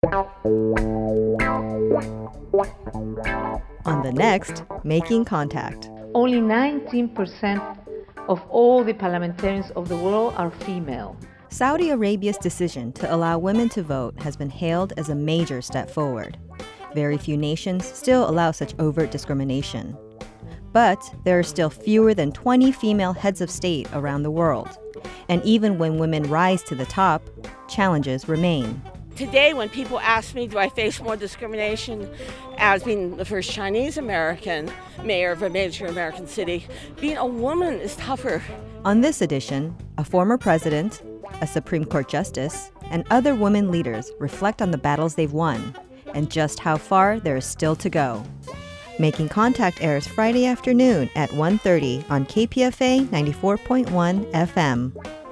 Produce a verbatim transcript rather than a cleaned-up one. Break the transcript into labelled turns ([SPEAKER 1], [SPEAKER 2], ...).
[SPEAKER 1] On the next, Making Contact.
[SPEAKER 2] Only nineteen percent of all the parliamentarians of the world are female.
[SPEAKER 1] Saudi Arabia's decision to allow women to vote has been hailed as a major step forward. Very few nations still allow such overt discrimination. But there are still fewer than twenty female heads of state around the world. And even when women rise to the top, challenges remain.
[SPEAKER 3] Today, when people ask me, do I face more discrimination as being the first Chinese American mayor of a major American city, being a woman is tougher.
[SPEAKER 1] On this edition, a former president, a Supreme Court justice, and other women leaders reflect on the battles they've won and just how far there is still to go. Making Contact airs Friday afternoon at one thirty on K P F A ninety-four point one F M.